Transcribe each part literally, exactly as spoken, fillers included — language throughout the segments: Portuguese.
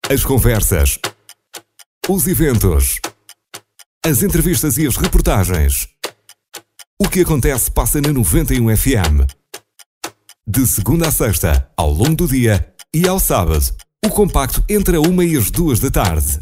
As conversas, os eventos, as entrevistas e as reportagens. O que acontece passa na noventa e um F M. De segunda a sexta, ao longo do dia, e ao sábado, o compacto entre a uma e as duas da tarde.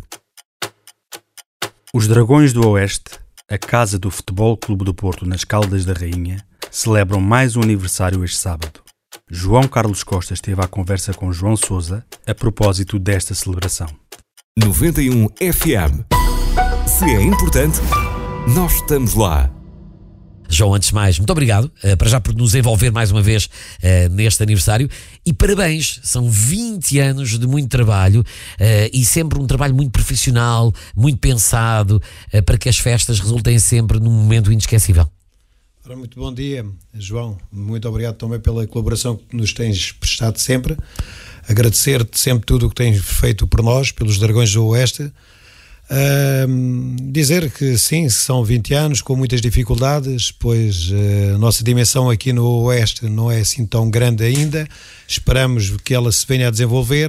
Os Dragões do Oeste, a casa do Futebol Clube do Porto nas Caldas da Rainha, celebram mais um aniversário este sábado. João Carlos Costa esteve à conversa com João Sousa a propósito desta celebração. noventa e um F M. Se é importante, nós estamos lá. João, antes de mais, muito obrigado uh, para já por nos envolver mais uma vez uh, neste aniversário e parabéns, são vinte anos de muito trabalho uh, e sempre um trabalho muito profissional, muito pensado uh, para que as festas resultem sempre num momento inesquecível. Ora, muito bom dia, João, muito obrigado também pela colaboração que nos tens prestado sempre, agradecer-te sempre tudo o que tens feito por nós, pelos Dragões do Oeste. Uh, dizer que sim, são vinte anos com muitas dificuldades, pois uh, a nossa dimensão aqui no Oeste não é assim tão grande ainda, esperamos que ela se venha a desenvolver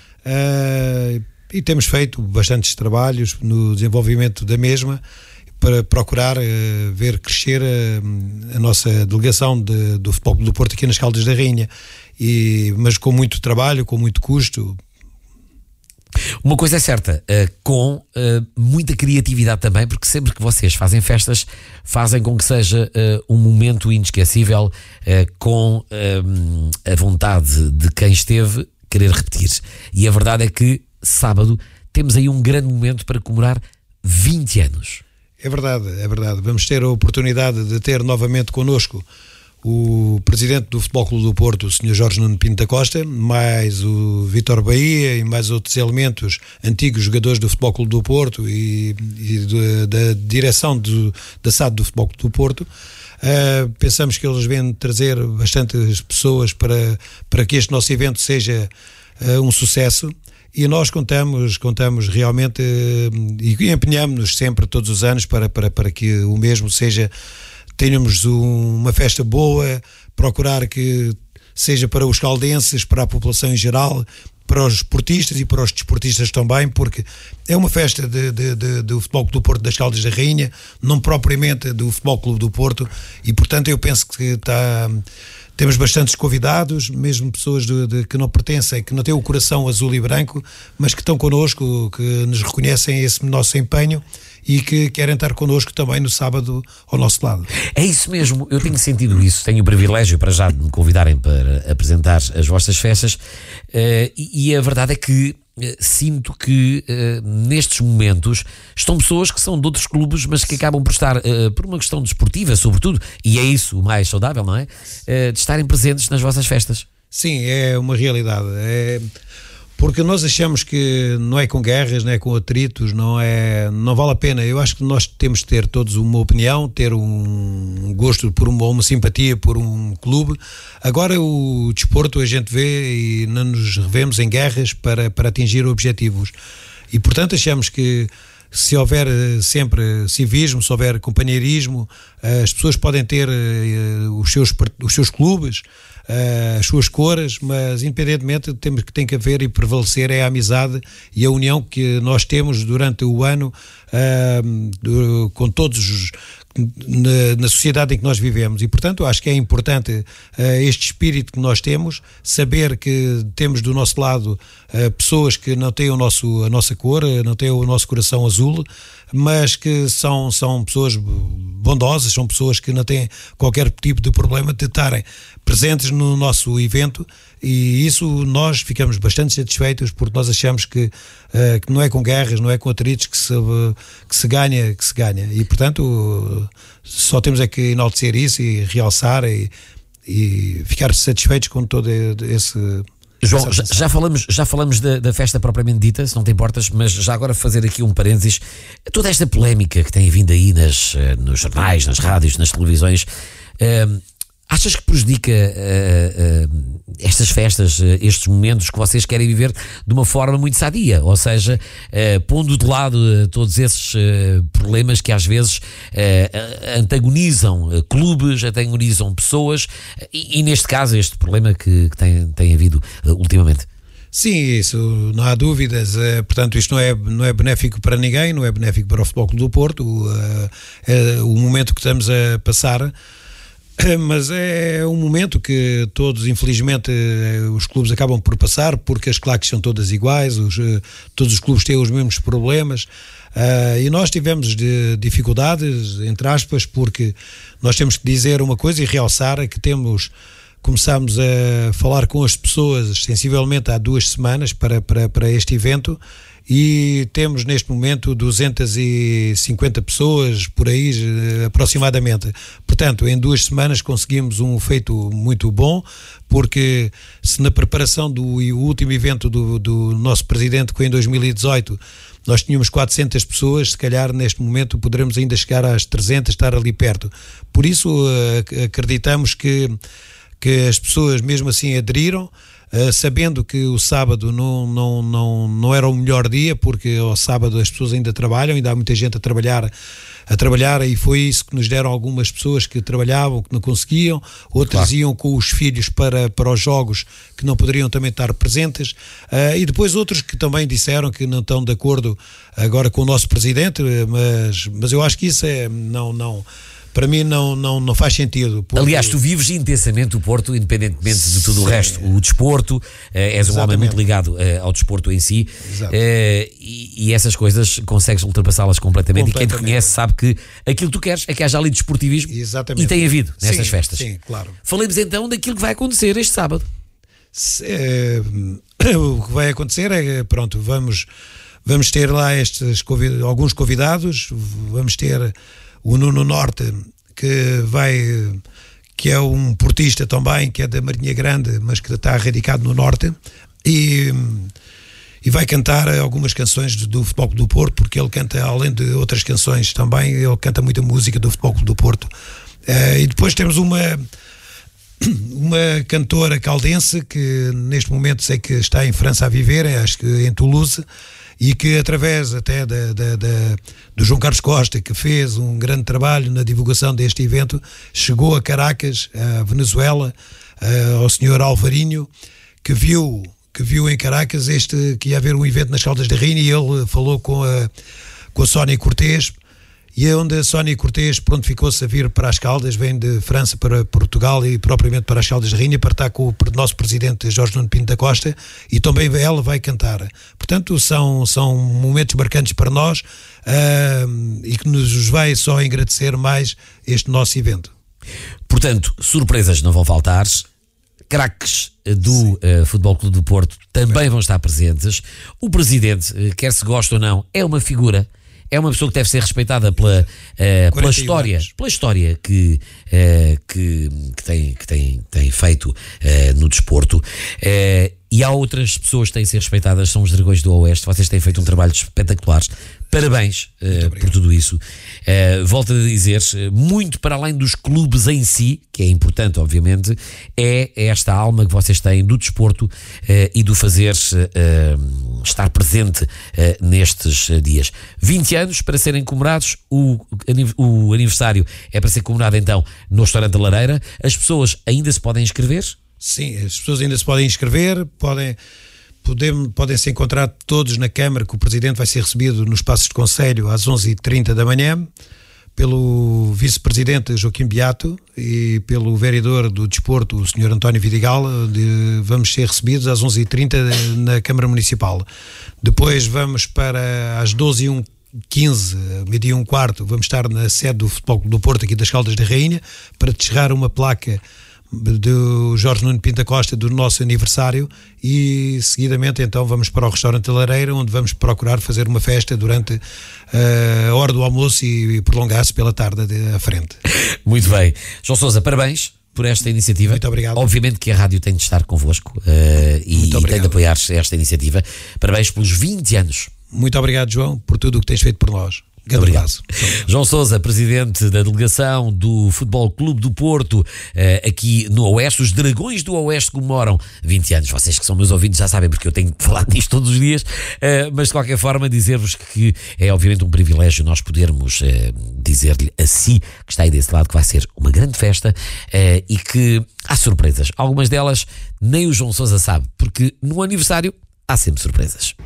uh, e temos feito bastantes trabalhos no desenvolvimento da mesma para procurar uh, ver crescer uh, a nossa delegação de, do Futebol Clube do Porto aqui nas Caldas da Rainha, e, mas com muito trabalho, com muito custo. Uma coisa é certa, uh, com uh, muita criatividade também, porque sempre que vocês fazem festas, fazem com que seja uh, um momento inesquecível, uh, com uh, a vontade de quem esteve querer repetir. E a verdade é que sábado temos aí um grande momento para comemorar vinte anos. É verdade, é verdade. Vamos ter a oportunidade de ter novamente connosco o presidente do Futebol Clube do Porto, o senhor Jorge Nuno Pinto da Costa, mais o Vítor Bahia e mais outros elementos, antigos jogadores do Futebol Clube do Porto e, e de, da direção do, da S A D do Futebol Clube do Porto. Uh, pensamos que eles vêm trazer bastantes pessoas para, para que este nosso evento seja uh, um sucesso. E nós contamos, contamos realmente uh, e empenhamos-nos sempre, todos os anos, para, para, para que o mesmo seja, tenhamos um, uma festa boa, procurar que seja para os caldenses, para a população em geral, para os esportistas e para os desportistas também, porque é uma festa de, de, de, do Futebol Clube do Porto das Caldas da Rainha, não propriamente do Futebol Clube do Porto, e portanto eu penso que está... Temos bastantes convidados, mesmo pessoas de, de, que não pertencem, que não têm o coração azul e branco, mas que estão connosco, que nos reconhecem esse nosso empenho e que querem estar connosco também no sábado ao nosso lado. É isso mesmo, eu tenho sentido isso, tenho o privilégio para já de me convidarem para apresentar as vossas festas uh, e, e a verdade é que sinto que uh, nestes momentos estão pessoas que são de outros clubes, mas que acabam por estar, uh, por uma questão desportiva sobretudo, e é isso o mais saudável, não é? Uh, de estarem presentes nas vossas festas. Sim, é uma realidade. É... Porque nós achamos que não é com guerras, não é com atritos, não, é, não vale a pena. Eu acho que nós temos que ter todos uma opinião, ter um gosto por uma, uma simpatia por um clube. Agora o desporto a gente vê e não nos revemos em guerras para, para atingir objetivos. E portanto achamos que se houver sempre civismo, se houver companheirismo, as pessoas podem ter os seus, os seus clubes, as suas cores, mas independentemente temos que tem que haver e prevalecer é a amizade e a união que nós temos durante o ano uh, com todos os, na, na sociedade em que nós vivemos, e portanto acho que é importante uh, este espírito que nós temos, saber que temos do nosso lado uh, pessoas que não têm o nosso, a nossa cor, não têm o nosso coração azul, mas que são, são pessoas bondosas, são pessoas que não têm qualquer tipo de problema de estarem presentes no nosso evento, e isso nós ficamos bastante satisfeitos, porque nós achamos que, uh, que não é com guerras, não é com atritos que se, uh, que se ganha, que se ganha, e portanto uh, só temos é que enaltecer isso e realçar e, e ficar satisfeitos com todo esse... João, já, já falamos, já falamos da, da festa propriamente dita, se não te importas, mas já agora fazer aqui um parênteses. Toda esta polémica que tem vindo aí nas, nos jornais, nas rádios, nas televisões, uh, achas que prejudica uh, uh, estas festas, uh, estes momentos que vocês querem viver de uma forma muito sadia? Ou seja, uh, pondo de lado uh, todos esses uh, problemas que às vezes uh, antagonizam uh, clubes, antagonizam pessoas, uh, e, e neste caso este problema que, que tem, tem havido uh, ultimamente. Sim, isso não há dúvidas. Uh, portanto, isto não é, não é benéfico para ninguém, não é benéfico para o Futebol Clube do Porto. Uh, é o momento que estamos a passar. Mas é um momento que todos, infelizmente, os clubes acabam por passar, porque as claques são todas iguais, os, todos os clubes têm os mesmos problemas, uh, e nós tivemos de dificuldades, entre aspas, porque nós temos que dizer uma coisa e realçar é que temos, começámos a falar com as pessoas sensivelmente há duas semanas para, para, para este evento, e temos neste momento duzentas e cinquenta pessoas por aí aproximadamente. Portanto, em duas semanas conseguimos um feito muito bom, porque se na preparação do último evento do, do nosso presidente, que foi em dois mil e dezoito, nós tínhamos quatrocentas pessoas, se calhar neste momento poderemos ainda chegar às trezentas, estar ali perto. Por isso acreditamos que, que as pessoas mesmo assim aderiram, Uh, sabendo que o sábado não, não, não, não era o melhor dia, porque ao sábado as pessoas ainda trabalham, ainda há muita gente a trabalhar, a trabalhar, e foi isso que nos deram algumas pessoas que trabalhavam, que não conseguiam, outras claro. Iam com os filhos para, para os jogos, que não poderiam também estar presentes, uh, e depois outros que também disseram que não estão de acordo agora com o nosso presidente, mas, mas eu acho que isso é, não, não para mim não, não, não faz sentido. Porque... Aliás, tu vives intensamente o Porto, independentemente de tudo Sim. o resto. O desporto, eh, és um Exatamente. Homem muito ligado eh, ao desporto em si, eh, e, e essas coisas consegues ultrapassá-las completamente, completamente. E quem te conhece sabe que aquilo que tu queres é que haja ali desportivismo. Exatamente. E tem havido nestas sim, festas. Sim, claro. Falemos então daquilo que vai acontecer este sábado. Se, eh, o que vai acontecer é, pronto, vamos, vamos ter lá estes convid- alguns convidados, vamos ter o Nuno Norte, que vai, que é um portista também, que é da Marinha Grande, mas que está radicado no Norte, e, e vai cantar algumas canções do Futebol Clube do Porto, porque ele canta, além de outras canções também, ele canta muita música do Futebol Clube do Porto. Uh, e depois temos uma, uma cantora caldense, que neste momento sei que está em França a viver, acho que em Toulouse, e que através até da, da, da, do João Carlos Costa, que fez um grande trabalho na divulgação deste evento, chegou a Caracas, a Venezuela, ao senhor Alvarinho, que viu, que viu em Caracas este, que ia haver um evento nas Caldas da Rainha, e ele falou com a, com a Sónia Cortês, e é onde a Sónia Cortês prontificou-se a vir para as Caldas, vem de França para Portugal e propriamente para as Caldas da Rainha, para estar com o nosso presidente Jorge Nuno Pinto da Costa, e também ela vai cantar. Portanto, são, são momentos marcantes para nós, uh, e que nos vai só agradecer mais este nosso evento. Portanto, surpresas não vão faltar. Craques do uh, Futebol Clube do Porto também Bem. vão estar presentes. O presidente, uh, quer se goste ou não, é uma figura. É uma pessoa que deve ser respeitada pela, uh, pela história, pela história que, uh, que, que, tem, que tem, tem feito uh, no desporto. Uh, e há outras pessoas que têm de ser respeitadas, são os Dragões do Oeste. Vocês têm feito um trabalho espetacular. Parabéns uh, por tudo isso. Uh, volto a dizer, muito para além dos clubes em si, que é importante, obviamente, é esta alma que vocês têm do desporto uh, e do fazer uh, estar presente uh, nestes dias. vinte anos para serem comemorados, o, o aniversário é para ser comemorado então no Restaurante da Lareira. As pessoas ainda se podem inscrever? Sim, as pessoas ainda se podem inscrever, podem... Podem, podem se encontrar todos na Câmara, que o Presidente vai ser recebido nos Passos de Conselho às onze e trinta da manhã, pelo Vice-Presidente Joaquim Beato e pelo Vereador do Desporto, o senhor António Vidigal. De, vamos ser recebidos às onze e trinta na Câmara Municipal. Depois vamos para às doze e quinze, meio-dia e um quarto, vamos estar na sede do Futebol do Porto, aqui das Caldas da Rainha, para descerrar uma placa do Jorge Nuno Pinto da Costa do nosso aniversário, e seguidamente então vamos para o Restaurante da Lareira, onde vamos procurar fazer uma festa durante uh, a hora do almoço e, e prolongar-se pela tarde de, à frente. Muito bem. João Sousa, parabéns por esta iniciativa. Muito obrigado. Obviamente que a rádio tem de estar convosco uh, e, e tem de apoiar esta iniciativa. Parabéns pelos vinte anos. Muito obrigado, João, por tudo o que tens feito por nós. Obrigado. João Sousa, presidente da delegação do Futebol Clube do Porto, aqui no Oeste. Os Dragões do Oeste comemoram vinte anos. Vocês que são meus ouvintes já sabem, porque eu tenho que falar disto todos os dias, mas de qualquer forma dizer-vos que é obviamente um privilégio nós podermos dizer-lhe a si, que está aí desse lado, que vai ser uma grande festa e que há surpresas. Algumas delas nem o João Sousa sabe, porque no aniversário há sempre surpresas.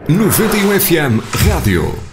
noventa e um F M Rádio.